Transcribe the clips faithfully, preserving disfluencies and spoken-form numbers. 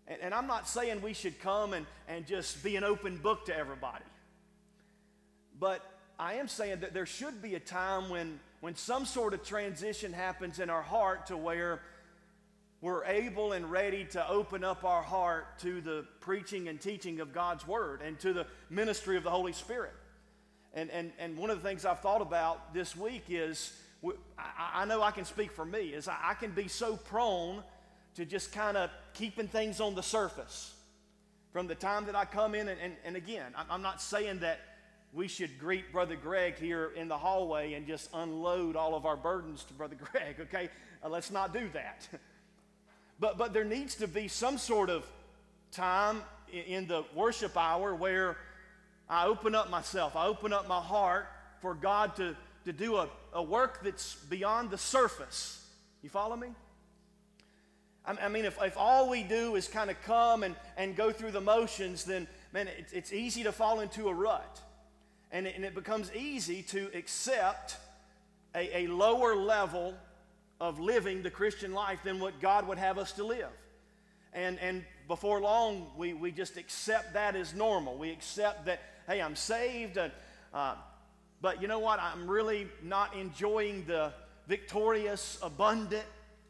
And, and I'm not saying we should come and, and just be an open book to everybody. But I am saying that there should be a time when, when some sort of transition happens in our heart to where we're able and ready to open up our heart to the preaching and teaching of God's Word and to the ministry of the Holy Spirit. And, and, and one of the things I've thought about this week is, I, I know I can speak for me, is I, I can be so prone to just kind of keeping things on the surface. From the time that I come in, and, and, and again, I'm not saying that we should greet Brother Greg here in the hallway and just unload all of our burdens to Brother Greg, okay? Uh, let's not do that. But, but there needs to be some sort of time in, in the worship hour where I open up myself, I open up my heart for God to, to do a, a work that's beyond the surface. You follow me? I, I mean, if, if all we do is kind of come and, and go through the motions, then, man, it, it's easy to fall into a rut. And it, and it becomes easy to accept a, a lower level of living the Christian life than what God would have us to live. And, and before long, we, we just accept that as normal. We accept that, hey, I'm saved, uh, uh, but you know what? I'm really not enjoying the victorious, abundant,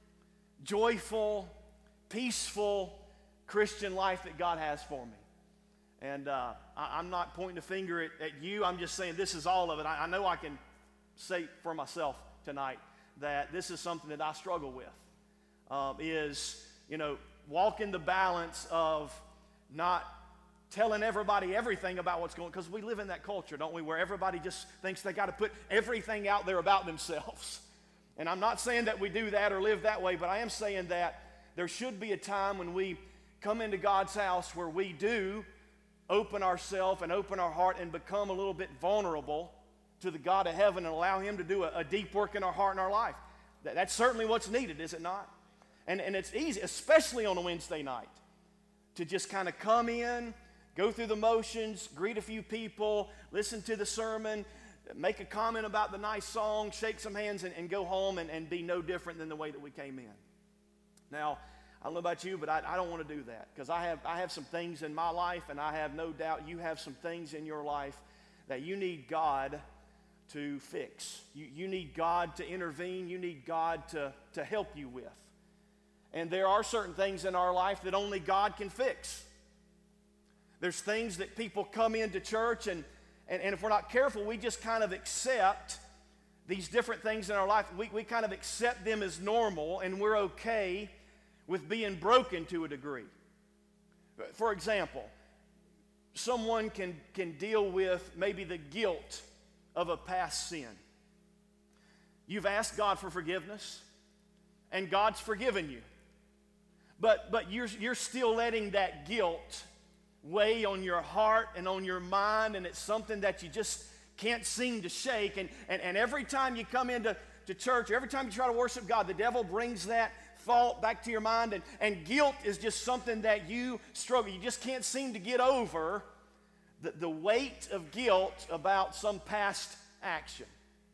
joyful, peaceful Christian life that God has for me. And uh, I, I'm not pointing a finger at, at you. I'm just saying this is all of it. I, I know I can say for myself tonight that this is something that I struggle with, um, is, you know, walking the balance of not telling everybody everything about what's going on, because we live in that culture, don't we, where everybody just thinks they got to put everything out there about themselves. And I'm not saying that we do that or live that way, but I am saying that there should be a time when we come into God's house where we do open ourselves and open our heart and become a little bit vulnerable to the God of heaven and allow Him to do a, a deep work in our heart and our life. That, that's certainly what's needed, is it not? And, and it's easy, especially on a Wednesday night, to just kind of come in, go through the motions, greet a few people, listen to the sermon, make a comment about the nice song, shake some hands, and, and go home and, and be no different than the way that we came in. Now, I don't know about you, but I, I don't want to do that, because I have, I have some things in my life, and I have no doubt you have some things in your life that you need God to fix. You, you need God to intervene. You need God to, to help you with. And there are certain things in our life that only God can fix. There's things that people come into church, and, and, and if we're not careful, we just kind of accept these different things in our life. We, we kind of accept them as normal, and we're okay with being broken to a degree. For example, someone can, can deal with maybe the guilt of a past sin. You've asked God for forgiveness, and God's forgiven you. But, but you're, you're still letting that guilt weigh on your heart and on your mind, and it's something that you just can't seem to shake. And, and, and every time you come into to church, or every time you try to worship God, the devil brings that thought back to your mind, and, and guilt is just something that you struggle. You just can't seem to get over the, the weight of guilt about some past action.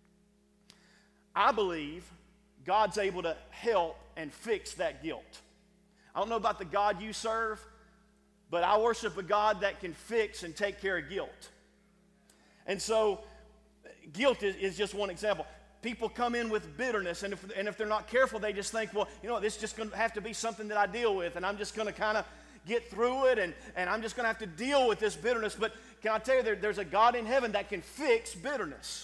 I believe God's able to help and fix that guilt. I don't know about the God you serve, but I worship a God that can fix and take care of guilt. And so guilt is, is just one example. People come in with bitterness, and if, and if they're not careful, they just think, well, you know, this is just going to have to be something that I deal with, and I'm just going to kind of get through it, and, and I'm just going to have to deal with this bitterness. But can I tell you, there, there's a God in heaven that can fix bitterness.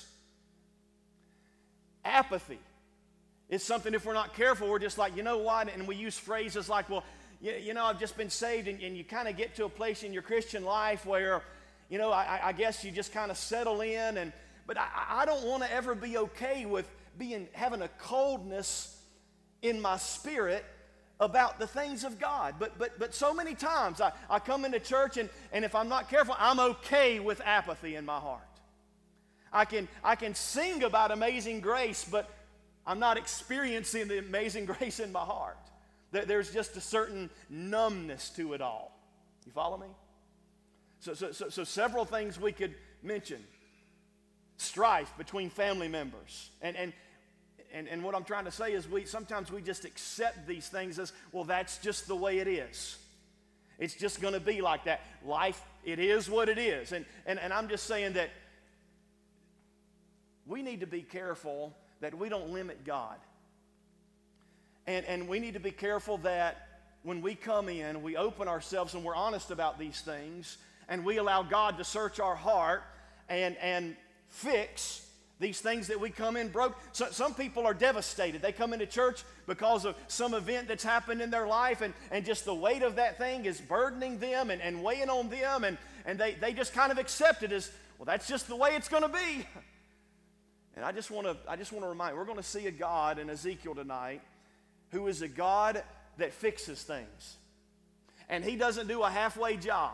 Apathy is something, if we're not careful, we're just like, you know what, and we use phrases like, well, you, you know, I've just been saved, and, and you kind of get to a place in your Christian life where, you know, I, I guess you just kind of settle in, and but I, I don't want to ever be okay with being having a coldness in my spirit about the things of God. But but but so many times I, I come into church, and, and if I'm not careful, I'm okay with apathy in my heart. I can I can sing about amazing grace, but I'm not experiencing the amazing grace in my heart. There's just a certain numbness to it all. You follow me? So so so, so several things we could mention. Strife between family members. And, and, and, and what I'm trying to say is we sometimes we just accept these things as, well, that's just the way it is. It's just going to be like that. Life, it is what it is. And, and, and I'm just saying that we need to be careful that we don't limit God. And, and we need to be careful that when we come in, we open ourselves and we're honest about these things, and we allow God to search our heart and, and fix these things that we come in broke. So, some people are devastated. They come into church because of some event that's happened in their life, and, and just the weight of that thing is burdening them and, and weighing on them, and, and they, they just kind of accept it as, well, that's just the way it's going to be. And I just want to I just want to remind you, we're going to see a God in Ezekiel tonight who is a God that fixes things. And he doesn't do a halfway job.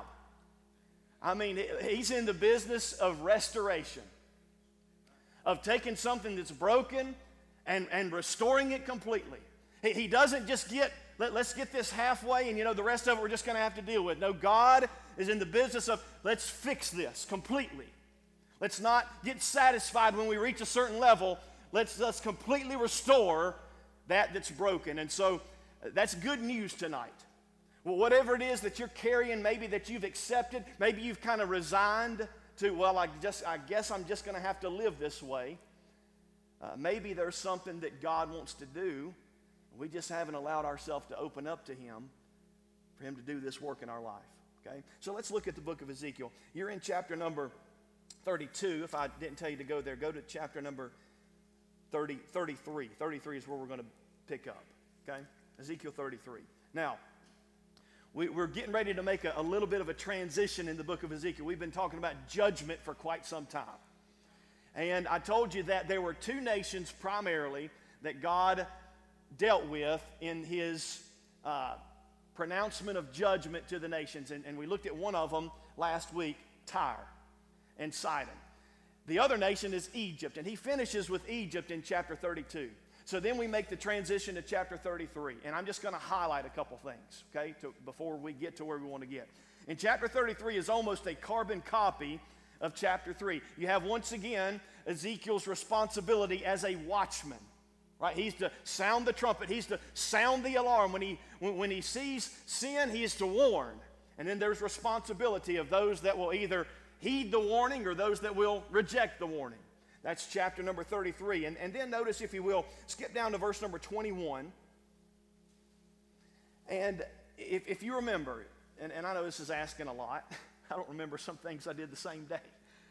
I mean, he's in the business of restoration, of taking something that's broken and, and restoring it completely. He, he doesn't just get, let, let's get this halfway and, you know, the rest of it we're just going to have to deal with. No, God is in the business of, let's fix this completely. Let's not get satisfied when we reach a certain level. Let's, let's completely restore that that's broken. And so that's good news tonight. Well, whatever it is that you're carrying, maybe that you've accepted, maybe you've kind of resigned to, well, I just, I guess I'm just going to have to live this way. Uh, maybe there's something that God wants to do. We just haven't allowed ourselves to open up to Him for Him to do this work in our life. Okay? So let's look at the book of Ezekiel. You're in chapter number thirty-two. If I didn't tell you to go there, go to chapter number thirty, thirty-three. thirty-three is where we're going to pick up. Okay? Ezekiel thirty-three. Now, we, we're getting ready to make a, a little bit of a transition in the book of Ezekiel. We've been talking about judgment for quite some time. And I told you that there were two nations primarily that God dealt with in his uh, pronouncement of judgment to the nations. And, and we looked at one of them last week, Tyre and Sidon. The other nation is Egypt, and he finishes with Egypt in chapter thirty-two. So then we make the transition to chapter thirty-three, and I'm just going to highlight a couple things, okay, to, before we get to where we want to get. In chapter thirty-three is almost a carbon copy of chapter three. You have, once again, Ezekiel's responsibility as a watchman, right? He's to sound the trumpet. He's to sound the alarm. When he, when, when he sees sin, he is to warn. And then there's responsibility of those that will either heed the warning or those that will reject the warning. That's chapter number thirty-three. And, and then notice, if you will, skip down to verse number twenty-one. And if, if you remember, and, and I know this is asking a lot. I don't remember some things I did the same day.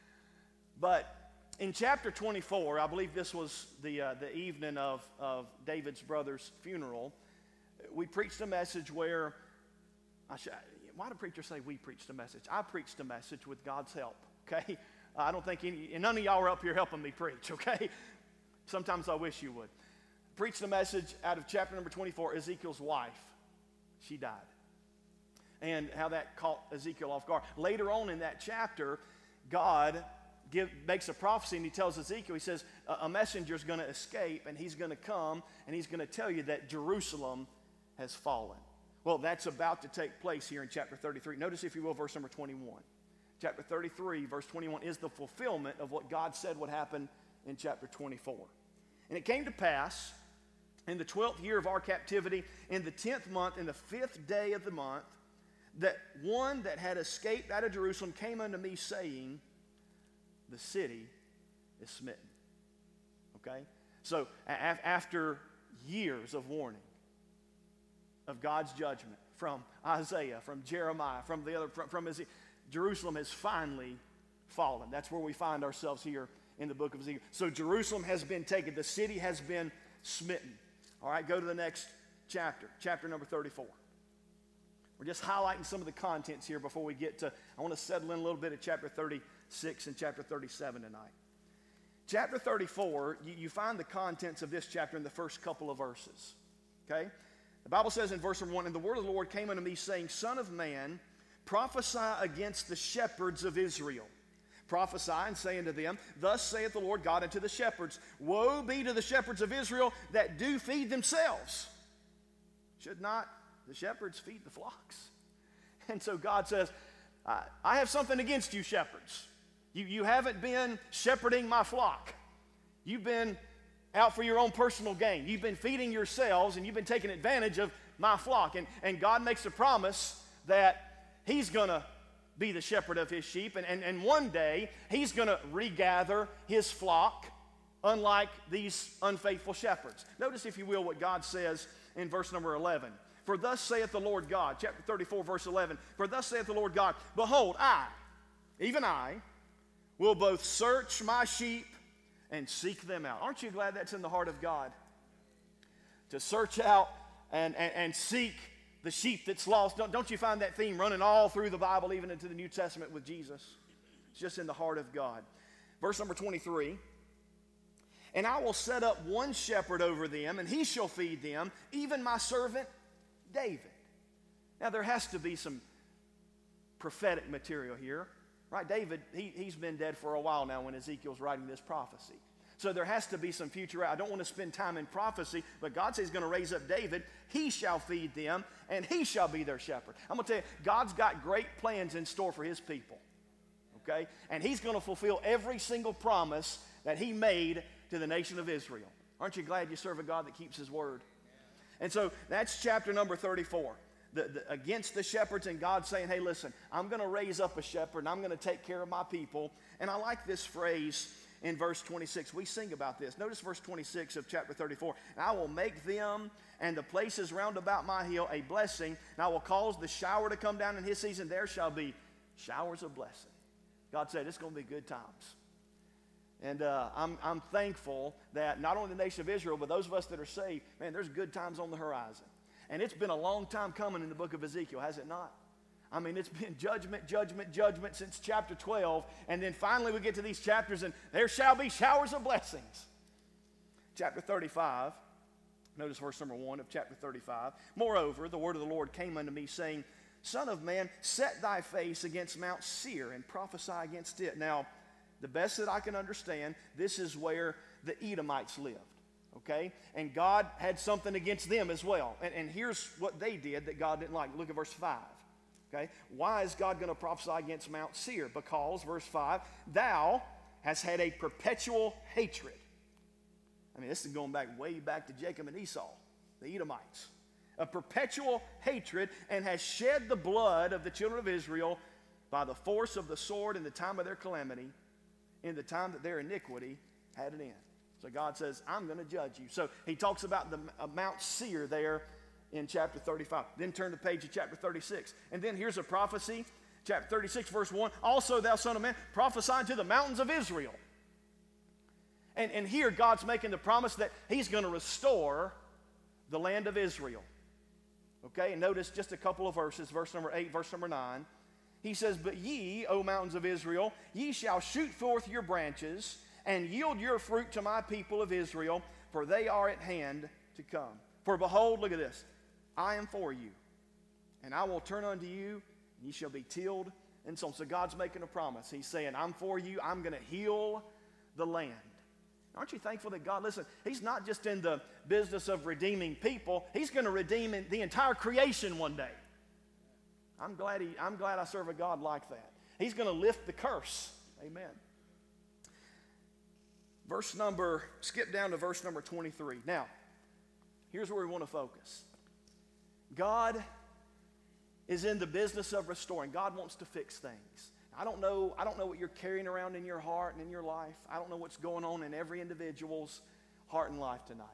But in chapter twenty-four, I believe this was the, uh, the evening of, of David's brother's funeral, we preached a message where, I should, why do preachers say we preached a message? I preached a message with God's help, okay? I don't think any, and none of y'all are up here helping me preach, okay? Sometimes I wish you would. Preached a message out of chapter number twenty-four, Ezekiel's wife. She died. And how that caught Ezekiel off guard. Later on in that chapter, God give, makes a prophecy, and he tells Ezekiel, he says, a, a messenger is going to escape, and he's going to come, and he's going to tell you that Jerusalem has fallen. Well, that's about to take place here in chapter thirty-three. Notice, if you will, verse number twenty-one. Chapter thirty-three, verse twenty-one, is the fulfillment of what God said would happen in chapter twenty-four. And it came to pass in the twelfth year of our captivity, in the tenth month, in the fifth day of the month, that one that had escaped out of Jerusalem came unto me, saying, the city is smitten. Okay? So a- after years of warning, of God's judgment from Isaiah, from Jeremiah, from the other, from, from Ezekiel, Jerusalem has finally fallen. That's where we find ourselves here in the book of Ezekiel. So Jerusalem has been taken. The city has been smitten. All right, go to the next chapter, chapter number thirty-four. We're just highlighting some of the contents here before we get to, I want to settle in a little bit at chapter thirty-six and chapter thirty-seven tonight. Chapter thirty-four, you, you find the contents of this chapter in the first couple of verses. Okay? The Bible says in verse number one, and the word of the Lord came unto me, saying, Son of man, prophesy against the shepherds of Israel. Prophesy and say unto them, Thus saith the Lord God unto the shepherds, Woe be to the shepherds of Israel that do feed themselves. Should not the shepherds feed the flocks? And so God says, I, I have something against you, shepherds. You, you haven't been shepherding my flock. You've been out for your own personal gain. You've been feeding yourselves, and you've been taking advantage of my flock. And, and God makes a promise that he's going to be the shepherd of his sheep, and, and, and one day he's going to regather his flock, unlike these unfaithful shepherds. Notice, if you will, what God says in verse number eleven. For thus saith the Lord God, chapter thirty-four, verse eleven, for thus saith the Lord God, behold, I, even I, will both search my sheep and seek them out. Aren't you glad that's in the heart of God? To search out and, and, and seek the sheep that's lost. Don't, don't you find that theme running all through the Bible, even into the New Testament with Jesus? It's just in the heart of God. Verse number twenty-three. And I will set up one shepherd over them, and he shall feed them, even my servant David. Now, there has to be some prophetic material here, right? David, he, he's been dead for a while now when Ezekiel's writing this prophecy. So there has to be some future. I don't want to spend time in prophecy, but God says he's going to raise up David. He shall feed them, and he shall be their shepherd. I'm going to tell you, God's got great plans in store for his people, okay? And he's going to fulfill every single promise that he made to the nation of Israel. Aren't you glad you serve a God that keeps his word? And so that's chapter number thirty-four. The, the, against the shepherds, and God saying, hey, listen, I'm going to raise up a shepherd, and I'm going to take care of my people. And I like this phrase in verse twenty-six. We sing about this. Notice verse twenty-six of chapter thirty-four. And I will make them and the places round about my hill a blessing, and I will cause the shower to come down in his season. There shall be showers of blessing. God said it's going to be good times. And uh, I'm, I'm thankful that not only the nation of Israel, but those of us that are saved, man, there's good times on the horizon. And it's been a long time coming in the book of Ezekiel, has it not? I mean, it's been judgment, judgment, judgment since chapter twelve. And then finally we get to these chapters, and there shall be showers of blessings. Chapter thirty-five, notice verse number one of chapter thirty-five. Moreover, the word of the Lord came unto me, saying, Son of man, set thy face against Mount Seir, and prophesy against it. Now, the best that I can understand, this is where the Edomites lived, okay? And God had something against them as well. And, and here's what they did that God didn't like. Look at verse five, okay? Why is God going to prophesy against Mount Seir? Because, verse five, thou hast had a perpetual hatred. I mean, this is going back way back to Jacob and Esau, the Edomites. A perpetual hatred, and has shed the blood of the children of Israel by the force of the sword in the time of their calamity, in the time that their iniquity had an end. So God says, I'm going to judge you. So he talks about the uh, Mount Seir there in chapter thirty-five. Then turn the page to chapter thirty-six. And then here's a prophecy, chapter thirty-six, verse one. Also, thou son of man, prophesy to the mountains of Israel. And, and here God's making the promise that he's going to restore the land of Israel. Okay, and notice just a couple of verses, verse number eight, verse number nine. He says, But ye, O mountains of Israel, ye shall shoot forth your branches, and yield your fruit to my people of Israel, for they are at hand to come. For behold, look at this, I am for you, and I will turn unto you, and ye shall be tilled and sown. So God's making a promise. He's saying, I'm for you, I'm going to heal the land. Aren't you thankful that God, listen, he's not just in the business of redeeming people, he's going to redeem the entire creation one day. I'm glad, he, I'm glad I serve a God like that. He's going to lift the curse. Amen. Verse number, skip down to verse number twenty-three. Now, here's where we want to focus. God is in the business of restoring. God wants to fix things. I don't know, I don't know what you're carrying around in your heart and in your life. I don't know what's going on in every individual's heart and life tonight.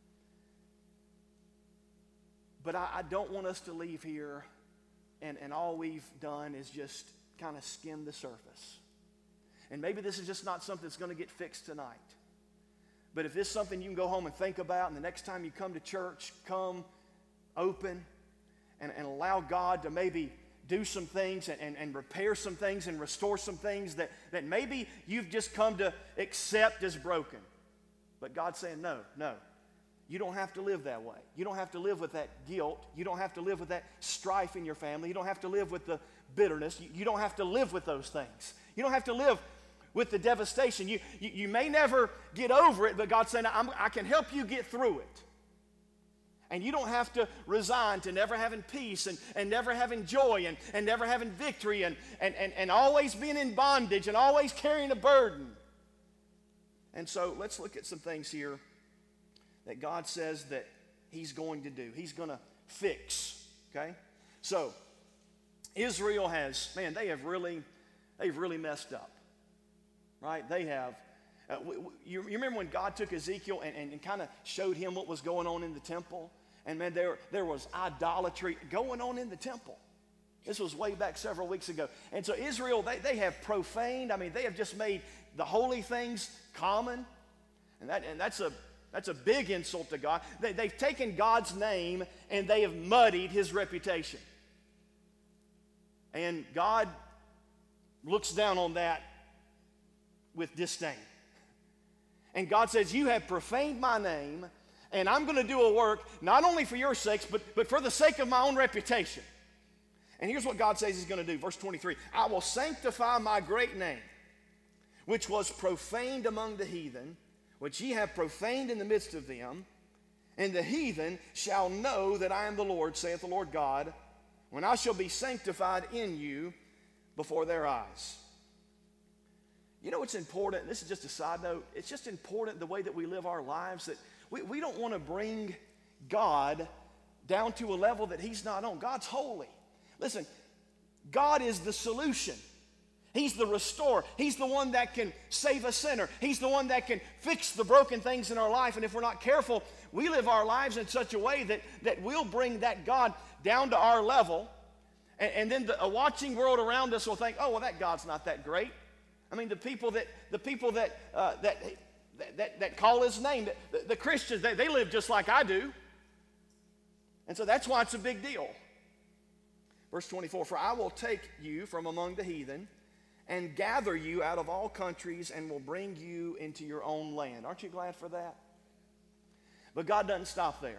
But I, I don't want us to leave here and, and all we've done is just kind of skim the surface. And maybe this is just not something that's going to get fixed tonight. But if this is something you can go home and think about, and the next time you come to church, come open and, and allow God to maybe do some things and, and, and repair some things and restore some things that, that maybe you've just come to accept as broken. But God's saying, no, no. You don't have to live that way. You don't have to live with that guilt. You don't have to live with that strife in your family. You don't have to live with the bitterness. You, you don't have to live with those things. You don't have to live with the devastation. You, you, you may never get over it, but God's saying, I'm, I can help you get through it. And you don't have to resign to never having peace and, and never having joy and, and never having victory and, and, and, and always being in bondage and always carrying a burden. And so let's look at some things here that God says that he's going to do. He's going to fix, okay? So Israel has, man, they have really, they've really messed up, right? They have. Uh, w- w- you, you remember when God took Ezekiel and, and, and kind of showed him what was going on in the temple? And man, there, there was idolatry going on in the temple. This was way back several weeks ago. And so Israel, they, they have profaned, I mean, they have just made the holy things common. And, that, and that's, a, that's a big insult to God. They, they've taken God's name and they have muddied his reputation. And God looks down on that with disdain. And God says, you have profaned my name, and I'm going to do a work not only for your sakes, but, but for the sake of my own reputation. And here's what God says he's going to do. Verse twenty-three, I will sanctify my great name, which was profaned among the heathen, which ye have profaned in the midst of them. And the heathen shall know that I am the Lord, saith the Lord God, when I shall be sanctified in you before their eyes. You know what's important? This is just a side note. It's just important the way that we live our lives, that we, we don't want to bring God down to a level that he's not on. God's holy. Listen, God is the solution. He's the restorer. He's the one that can save a sinner. He's the one that can fix the broken things in our life. And if we're not careful, we live our lives in such a way that, that we'll bring that God down to our level. And, and then the, a watching world around us will think, oh, well, that God's not that great. I mean, the people that the people that uh, that, that that call his name, the, the Christians, they, they live just like I do. And so that's why it's a big deal. Verse twenty-four, for I will take you from among the heathen and gather you out of all countries and will bring you into your own land. Aren't you glad for that? But God doesn't stop there.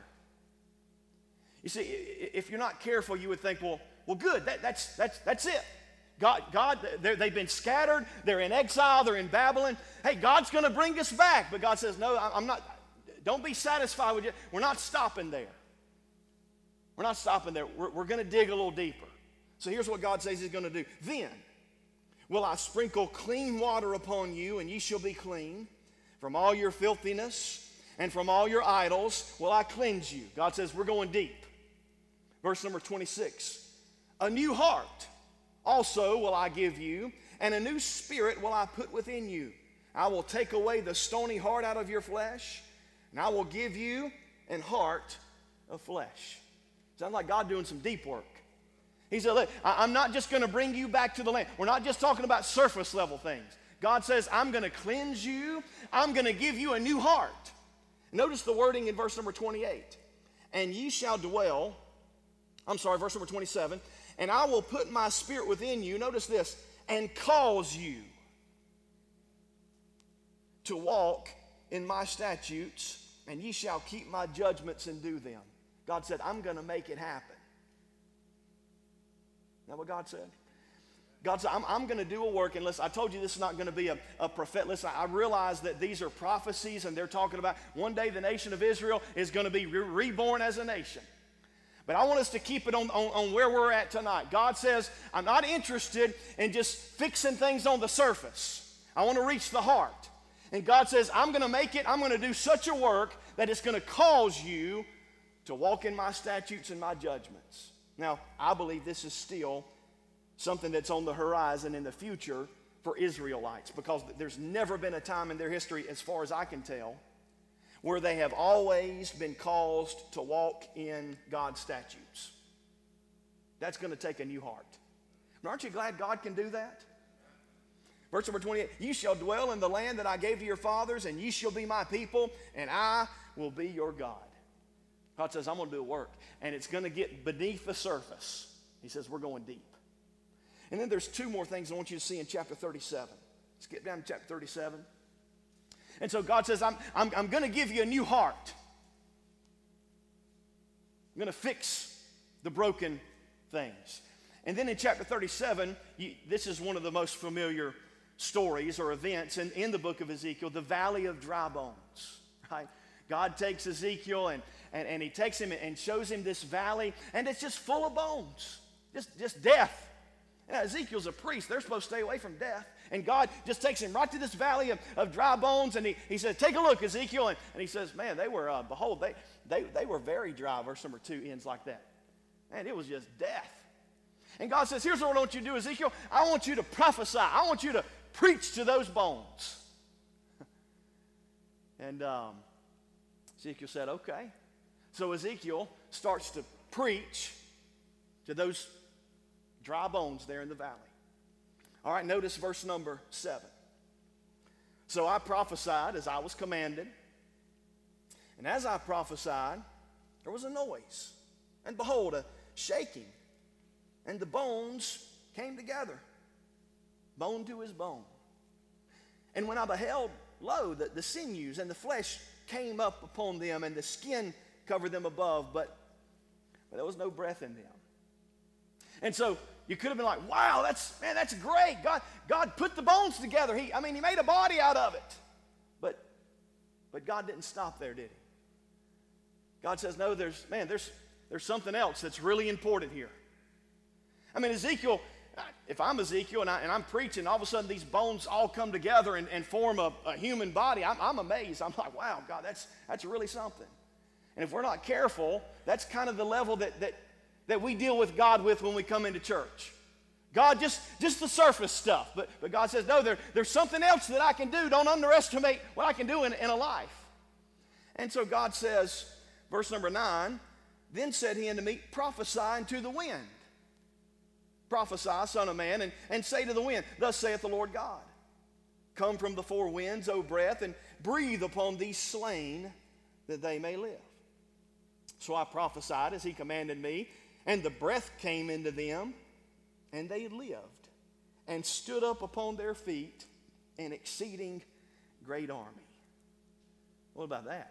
You see, if you're not careful, you would think, well, well, good, that, that's, that's, that's it. God, God, they've been scattered. They're in exile. They're in Babylon. Hey, God's going to bring us back. But God says, no, I'm not. Don't be satisfied with it. We're not stopping there. We're not stopping there. We're, we're going to dig a little deeper. So here's what God says he's going to do. Then will I sprinkle clean water upon you, and ye shall be clean. From all your filthiness and from all your idols will I cleanse you. God says we're going deep. Verse number twenty-six. A new heart also will I give you, and a new spirit will I put within you. I will take away the stony heart out of your flesh, and I will give you an heart of flesh. Sounds like God doing some deep work. He said, look, I'm not just going to bring you back to the land. We're not just talking about surface level things. God says, I'm going to cleanse you. I'm going to give you a new heart. Notice the wording in verse number twenty-eight. And ye shall dwell, I'm sorry, verse number twenty-seven. And I will put my spirit within you, notice this, and cause you to walk in my statutes, and ye shall keep my judgments and do them. God said, I'm going to make it happen. Is that what God said? God said, I'm, I'm going to do a work, and listen, I told you this is not going to be a, a prophet. Listen, I realize that these are prophecies, and they're talking about one day the nation of Israel is going to be re- reborn as a nation. But I want us to keep it on, on, on where we're at tonight. God says, I'm not interested in just fixing things on the surface. I want to reach the heart. And God says, I'm going to make it, I'm going to do such a work that it's going to cause you to walk in my statutes and my judgments. Now, I believe this is still something that's on the horizon in the future for Israelites, because there's never been a time in their history, as far as I can tell, where they have always been caused to walk in God's statutes. That's going to take a new heart. And aren't you glad God can do that? Verse number twenty-eight, you shall dwell in the land that I gave to your fathers, and ye shall be my people, and I will be your God. God says, I'm going to do a work, and it's going to get beneath the surface. He says, we're going deep. And then there's two more things I want you to see in chapter thirty-seven. Let's get down to chapter thirty-seven. And so God says, I'm, I'm, I'm going to give you a new heart. I'm going to fix the broken things. And then in chapter thirty-seven, you, this is one of the most familiar stories or events in, in the book of Ezekiel, the valley of dry bones, right? God takes Ezekiel and, and, and he takes him and shows him this valley, and it's just full of bones, just, just death. Now, Ezekiel's a priest. They're supposed to stay away from death. And God just takes him right to this valley of, of dry bones, and he, he said, take a look, Ezekiel. And, and he says, man, they were, uh, behold, they, they, they were very dry. Verse number two ends like that. Man, it was just death. And God says, here's what I want you to do, Ezekiel. I want you to prophesy. I want you to preach to those bones. And um, Ezekiel said, okay. So Ezekiel starts to preach to those dry bones there in the valley. All right, notice verse number seven. So I prophesied as I was commanded. And as I prophesied, there was a noise. And behold, a shaking. And the bones came together, bone to his bone. And when I beheld, lo, the, the sinews and the flesh came up upon them, and the skin covered them above, but, but there was no breath in them. And so you could have been like, wow, that's, man, that's great. God, God put the bones together. He, I mean, he made a body out of it. But, but God didn't stop there, did he? God says, no, there's, man, there's, there's something else that's really important here. I mean, Ezekiel, if I'm Ezekiel and, I, and I'm preaching, all of a sudden these bones all come together and, and form a, a human body, I'm, I'm amazed. I'm like, wow, God, that's, that's really something. And if we're not careful, that's kind of the level that, that, that we deal with God with when we come into church. God, just, just the surface stuff. But, but God says, no, there, there's something else that I can do. Don't underestimate what I can do in, in a life. And so God says, verse number nine, then said he unto me, prophesy unto the wind. Prophesy, son of man, and, and say to the wind, thus saith the Lord God, come from the four winds, O breath, and breathe upon these slain, that they may live. So I prophesied as he commanded me, and the breath came into them, and they lived, and stood up upon their feet, an exceeding great army. What about that?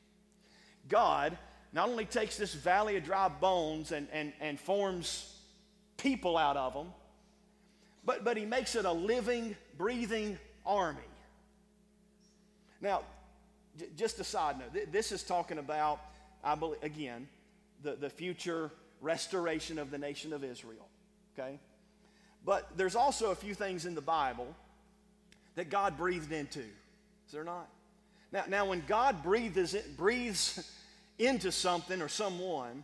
God not only takes this valley of dry bones and, and, and forms people out of them, but, but he makes it a living, breathing army. Now, j- just a side note, th- this is talking about, I believe, again, the, the future restoration of the nation of Israel, okay? But there's also a few things in the Bible that God breathed into, is there not? Now, now when God breathes, breathes into something or someone,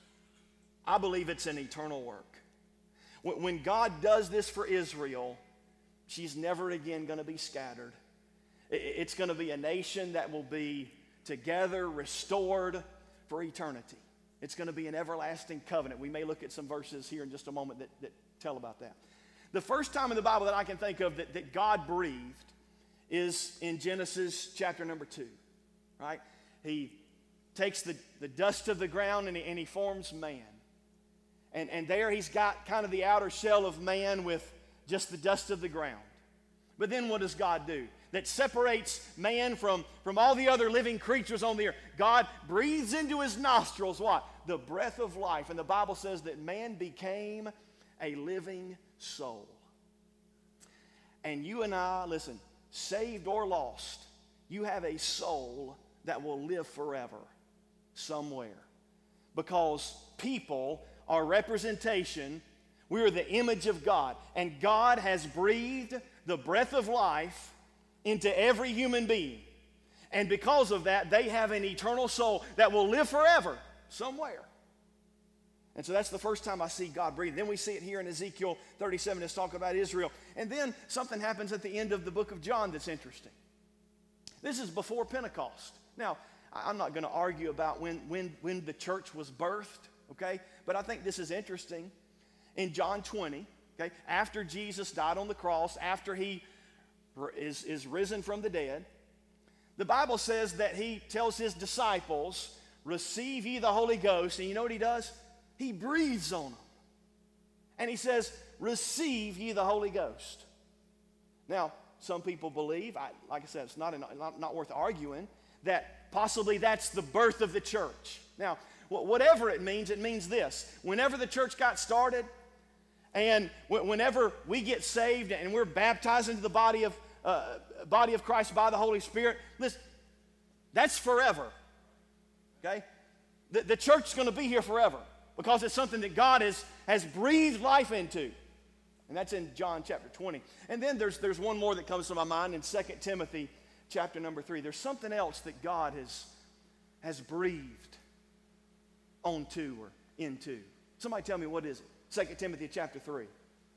I believe it's an eternal work. When God does this for Israel, she's never again going to be scattered. It's going to be a nation that will be together, restored for eternity. It's going to be an everlasting covenant. We may look at some verses here in just a moment that, that tell about that. The first time in the Bible that I can think of that, that God breathed is in Genesis chapter number two, right? He takes the, the dust of the ground and he, and he forms man. And, and there he's got kind of the outer shell of man with just the dust of the ground. But then what does God do? That separates man from, from all the other living creatures on the earth. God breathes into his nostrils what? The breath of life. And the Bible says that man became a living soul. And you and I, listen, saved or lost, you have a soul that will live forever somewhere. Because people are representation. We are the image of God. And God has breathed the breath of life into every human being. And because of that, they have an eternal soul that will live forever somewhere. And so that's the first time I see God breathe. Then we see it here in Ezekiel thirty-seven. It's talking about Israel. And then something happens at the end of the book of John that's interesting. This is before Pentecost. Now, I'm not going to argue about when, when, when the church was birthed, okay? But I think this is interesting. In John twenty, okay, after Jesus died on the cross, after he is, is risen from the dead, the Bible says that he tells his disciples, receive ye the Holy Ghost. And you know what he does? He breathes on them. And he says, receive ye the Holy Ghost. Now, some people believe, I, like I said, it's not, not, not worth arguing, that possibly that's the birth of the church. Now, whatever it means, it means this. Whenever the church got started, and whenever we get saved and we're baptized into the body of, uh, body of Christ by the Holy Spirit, listen, that's forever, okay? The, the church is going to be here forever because it's something that God has, has breathed life into. And that's in John chapter twenty. And then there's, there's one more that comes to my mind in Second Timothy chapter number three. There's something else that God has, has breathed onto or into. Somebody tell me, what is it? Second Timothy chapter three.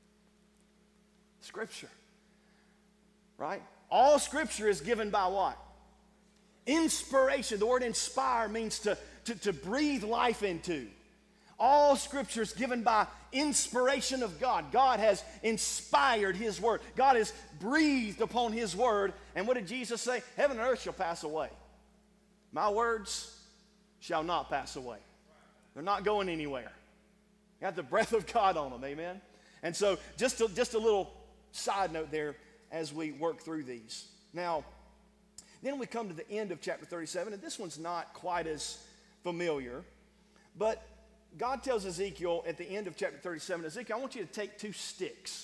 Scripture. Right? All Scripture is given by what? Inspiration. The word inspire means to, to, to breathe life into. All Scripture is given by inspiration of God. God has inspired His Word. God has breathed upon His Word. And what did Jesus say? Heaven and earth shall pass away. My words shall not pass away. They're not going anywhere. Got the breath of God on them, amen? And so just a, just a little side note there as we work through these. Now, then we come to the end of chapter thirty-seven, and this one's not quite as familiar, but God tells Ezekiel at the end of chapter thirty-seven, Ezekiel, I want you to take two sticks.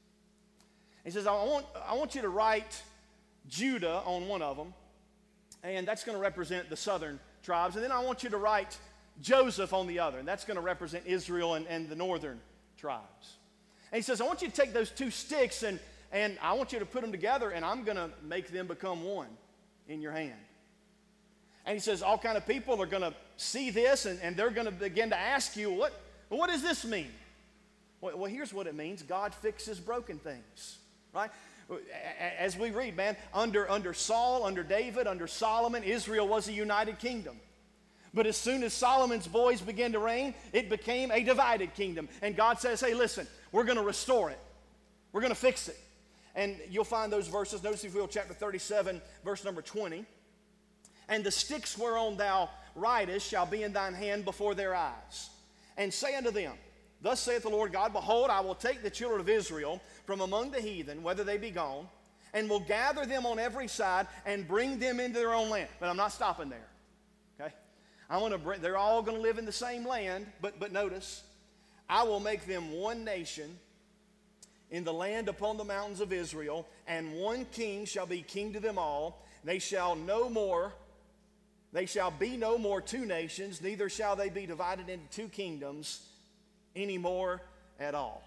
He says, I want, I want you to write Judah on one of them, and that's going to represent the southern tribes. And then I want you to write Joseph on the other, and that's going to represent Israel and, and the northern tribes. And he says, I want you to take those two sticks, and, and I want you to put them together, and I'm going to make them become one in your hand. And he says, all kind of people are going to see this, and, and they're going to begin to ask you, what, what does this mean? Well, well, here's what it means. God fixes broken things, right? As we read, man, under, under Saul, under David, under Solomon, Israel was a united kingdom. But as soon as Solomon's boys began to reign, it became a divided kingdom. And God says, hey, listen, we're going to restore it. We're going to fix it. And you'll find those verses. Notice if you will, chapter thirty-seven, verse number twenty. And the sticks whereon thou writest shall be in thine hand before their eyes. And say unto them, thus saith the Lord God, behold, I will take the children of Israel from among the heathen, whether they be gone, and will gather them on every side and bring them into their own land. But I'm not stopping there. Okay? I want to bring, they're all going to live in the same land, but, but notice, I will make them one nation in the land upon the mountains of Israel, and one king shall be king to them all. They shall no more They shall be no more two nations, neither shall they be divided into two kingdoms anymore at all.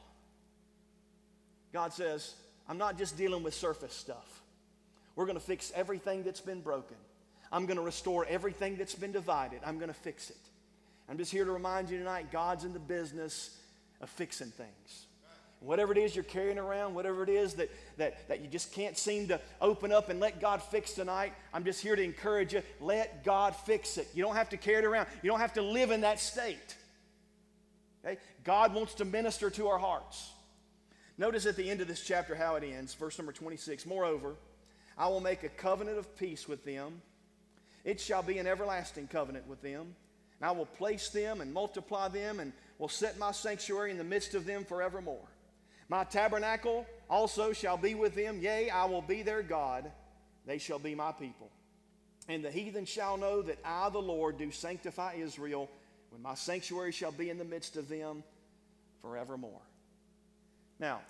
God says, I'm not just dealing with surface stuff. We're going to fix everything that's been broken. I'm going to restore everything that's been divided. I'm going to fix it. I'm just here to remind you tonight, God's in the business of fixing things. Whatever it is you're carrying around, whatever it is that, that, that you just can't seem to open up and let God fix tonight, I'm just here to encourage you, let God fix it. You don't have to carry it around. You don't have to live in that state. Okay? God wants to minister to our hearts. Notice at the end of this chapter how it ends, verse number twenty-six. Moreover, I will make a covenant of peace with them. It shall be an everlasting covenant with them. And I will place them and multiply them, and will set my sanctuary in the midst of them forevermore. My tabernacle also shall be with them. Yea, I will be their God. They shall be my people. And the heathen shall know that I, the Lord, do sanctify Israel, when my sanctuary shall be in the midst of them forevermore. Now,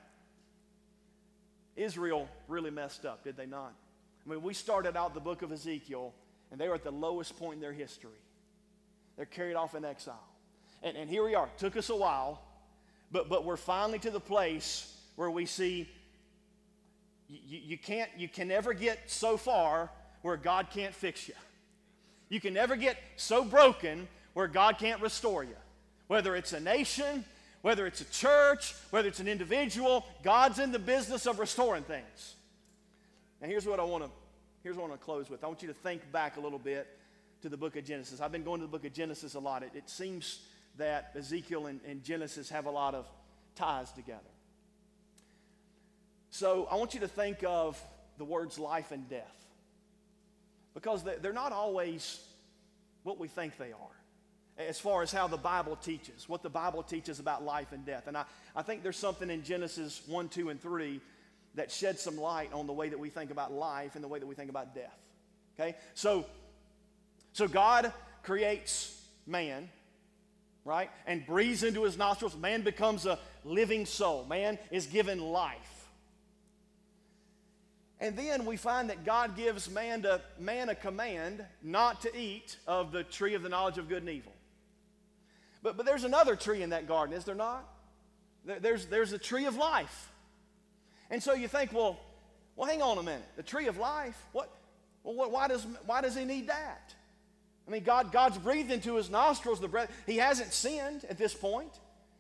Israel really messed up, did they not? I mean, we started out the book of Ezekiel, and they were at the lowest point in their history. They're carried off in exile. And, and here we are. It took us a while. But, but we're finally to the place where we see you, you, can't, you can never get so far where God can't fix you. You can never get so broken where God can't restore you. Whether it's a nation, whether it's a church, whether it's an individual, God's in the business of restoring things. Now here's what I want to here's what I want to close with. I want you to think back a little bit to the book of Genesis. I've been going to the book of Genesis a lot. It, it seems that Ezekiel and, and Genesis have a lot of ties together. So I want you to think of the words life and death, because they're not always what we think they are as far as how the Bible teaches, what the Bible teaches about life and death. And I, I think there's something in Genesis one, two, and three that sheds some light on the way that we think about life and the way that we think about death. Okay? So, so God creates man, right? And breathes into his nostrils. Man becomes a living soul. Man is given life. And then we find that God gives man, to, man a command not to eat of the tree of the knowledge of good and evil. But, but there's another tree in that garden, is there not? There, there's, there's a tree of life. And so you think, well, well, hang on a minute. The tree of life? What? Well, what, why does, why does he need that? I mean, God, God's breathed into his nostrils the breath. He hasn't sinned at this point.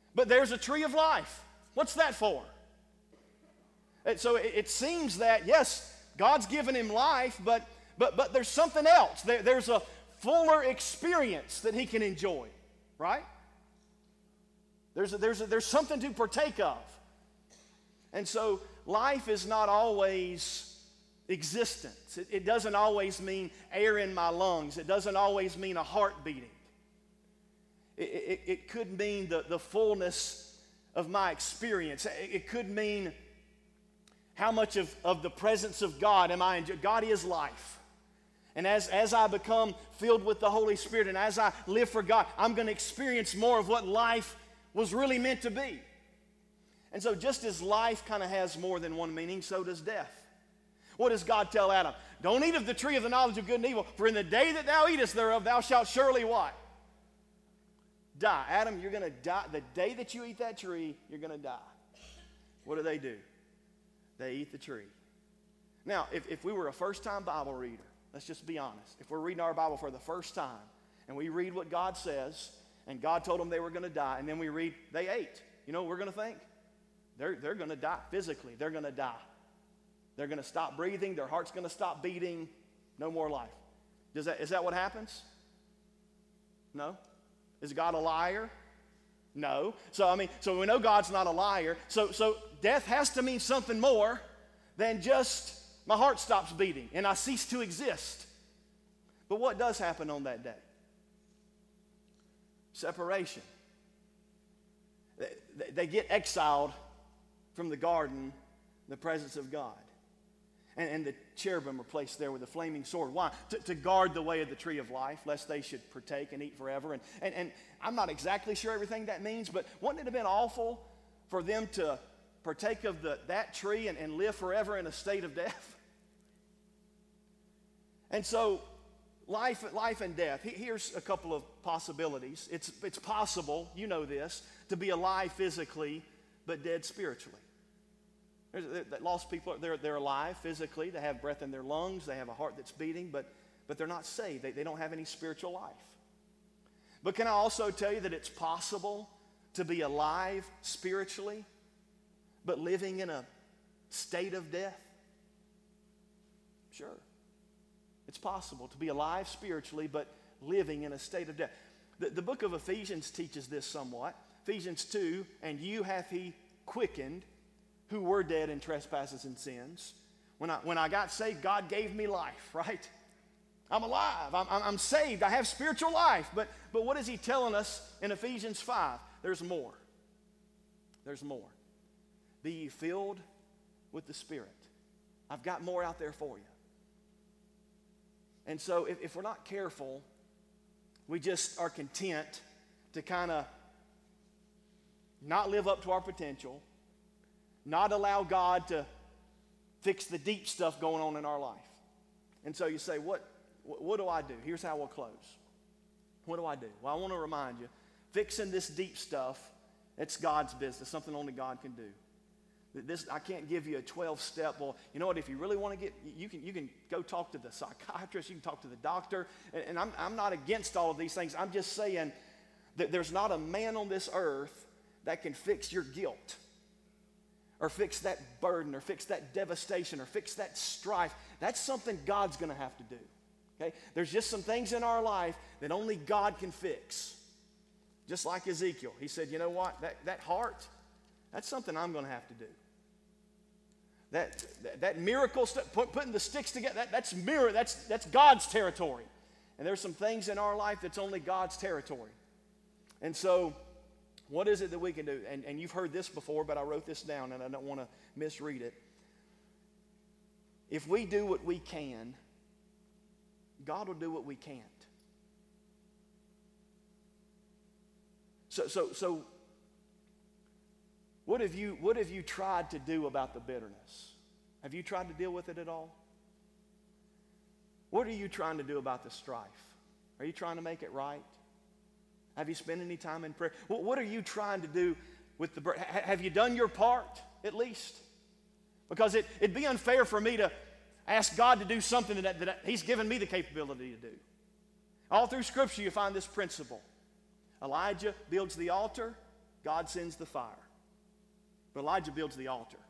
But there's a tree of life. What's that for? And so it, it seems that, yes, God's given him life, but, but, but there's something else. There, there's a fuller experience that he can enjoy, right? There's, a, there's, a, there's something to partake of. And so life is not always existence. It, it doesn't always mean air in my lungs. It doesn't always mean a heart beating. It, it, it could mean the, the fullness of my experience. It, it could mean how much of, of the presence of God am I enjoying. God is life. And as, as I become filled with the Holy Spirit and as I live for God, I'm going to experience more of what life was really meant to be. And so just as life kind of has more than one meaning, so does death. What does God tell Adam? Don't eat of the tree of the knowledge of good and evil, for in the day that thou eatest thereof, thou shalt surely what? Die. Adam, you're going to die. The day that you eat that tree, you're going to die. What do they do? They eat the tree. Now, if, if we were a first-time Bible reader, let's just be honest. If we're reading our Bible for the first time, and we read what God says, and God told them they were going to die, and then we read, they ate. You know what we're going to think? They're, they're going to die physically. They're going to die. They're going to stop breathing. Their heart's going to stop beating. No more life. Does that, is that what happens? No? Is God a liar? No. So, I mean, so we know God's not a liar. So, so death has to mean something more than just my heart stops beating and I cease to exist. But what does happen on that day? Separation. They, they get exiled from the garden, the presence of God. And, and the cherubim are placed there with a flaming sword. Why? To, to guard the way of the tree of life, lest they should partake and eat forever. And, and, and I'm not exactly sure everything that means, but wouldn't it have been awful for them to partake of the, that tree and, and live forever in a state of death? And so, life, life and death. Here's a couple of possibilities. It's, it's possible, you know this, to be alive physically, but dead spiritually. There's, lost people, they're, they're alive physically. They have breath in their lungs. They have a heart that's beating, but, but they're not saved. They, they don't have any spiritual life. But can I also tell you that it's possible to be alive spiritually, but living in a state of death? Sure. It's possible to be alive spiritually, but living in a state of death. The, the book of Ephesians teaches this somewhat. Ephesians two, and you hath he quickened, who were dead in trespasses and sins. When I, when I got saved, God gave me life, right? I'm alive. I'm, I'm, I'm saved. I have spiritual life. But, but what is he telling us in Ephesians five? There's more. There's more. Be ye filled with the Spirit. I've got more out there for you. And so if, if we're not careful, we just are content to kind of not live up to our potential, not allow God to fix the deep stuff going on in our life. And so you say, what, what do I do? Here's how we'll close. What do I do? Well, I want to remind you, fixing this deep stuff, it's God's business, something only God can do. This, I can't give you a twelve-step, well, you know what, if you really want to get, you can, you can go talk to the psychiatrist, you can talk to the doctor, and, and I'm, I'm not against all of these things. I'm just saying that there's not a man on this earth that can fix your guilt, or fix that burden, or fix that devastation, or fix that strife. That's something God's going to have to do. Okay? There's just some things in our life that only God can fix. Just like Ezekiel. He said, you know what? That, that heart, that's something I'm going to have to do. That, that, that miracle stuff, put, putting the sticks together, that, that's mirror, that's, that's God's territory. And there's some things in our life that's only God's territory. And so, what is it that we can do? And, and you've heard this before, but I wrote this down and I don't want to misread it. If we do what we can, God will do what we can't. So, so, so what have you, what have you tried to do about the bitterness? Have you tried to deal with it at all? What are you trying to do about the strife? Are you trying to make it right? Have you spent any time in prayer? What are you trying to do with the... Have you done your part, at least? Because it, it'd be unfair for me to ask God to do something that, that He's given me the capability to do. All through Scripture, you find this principle. Elijah builds the altar. God sends the fire. But Elijah builds the altar.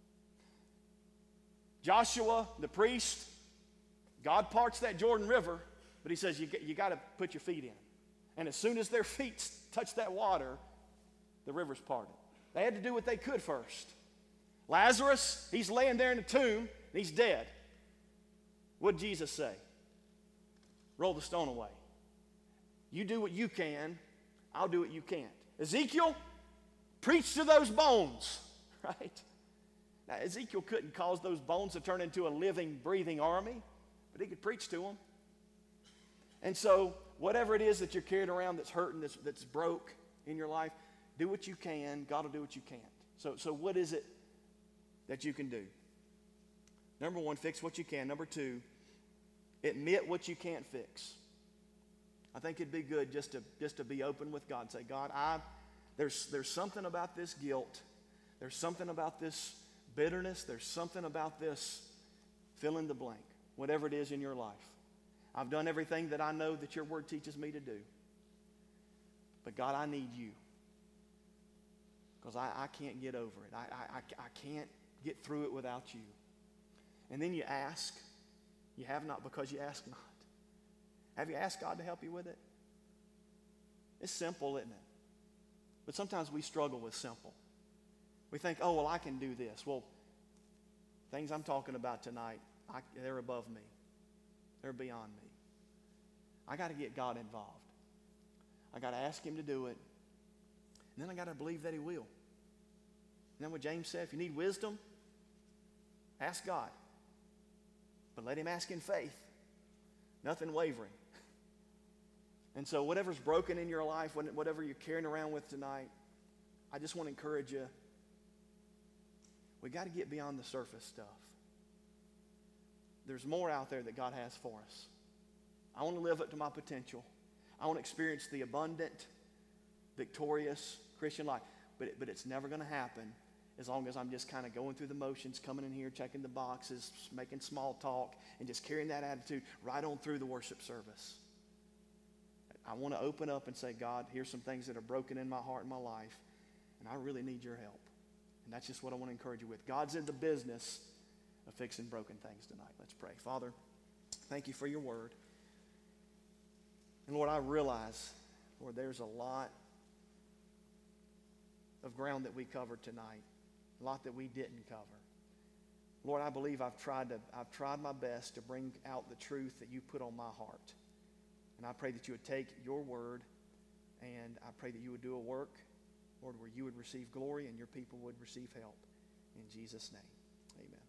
Joshua, the priest, God parts that Jordan River, but he says you, you got to put your feet in. And as soon as their feet touch that water, the river's parted. They had to do what they could first. Lazarus, he's laying there in the tomb, and he's dead. What did Jesus say? Roll the stone away. You do what you can, I'll do what you can't. Ezekiel, preach to those bones, right? Now, Ezekiel couldn't cause those bones to turn into a living, breathing army, but he could preach to them. And so, whatever it is that you're carrying around that's hurting, that's, that's broke in your life, do what you can. God will do what you can't. So, so what is it that you can do? Number one, fix what you can. Number two, admit what you can't fix. I think it'd be good just to, just to be open with God and say, God, I, there's, there's something about this guilt. There's something about this bitterness. There's something about this fill in the blank, whatever it is in your life. I've done everything that I know that your word teaches me to do. But God, I need you. Because I, I can't get over it. I, I, I can't get through it without you. And then you ask. You have not because you ask not. Have you asked God to help you with it? It's simple, isn't it? But sometimes we struggle with simple. We think, oh, well, I can do this. Well, things I'm talking about tonight, I, they're above me. They're beyond me. I got to get God involved. I got to ask him to do it. And then I got to believe that he will. And then what James said, if you need wisdom, ask God. But let him ask in faith. Nothing wavering. And so whatever's broken in your life, whatever you're carrying around with tonight, I just want to encourage you. We got to get beyond the surface stuff. There's more out there that God has for us. I want to live up to my potential. I want to experience the abundant, victorious Christian life. But, it, but it's never going to happen as long as I'm just kind of going through the motions, coming in here, checking the boxes, making small talk, and just carrying that attitude right on through the worship service. I want to open up and say, God, here's some things that are broken in my heart and my life, and I really need your help. And that's just what I want to encourage you with. God's in the business of fixing broken things tonight. Let's pray. Father, thank you for your word. And Lord, I realize, Lord, there's a lot of ground that we covered tonight, a lot that we didn't cover. Lord, I believe I've tried to, I've tried my best to bring out the truth that you put on my heart. And I pray that you would take your word, and I pray that you would do a work, Lord, where you would receive glory and your people would receive help. In Jesus' name, amen.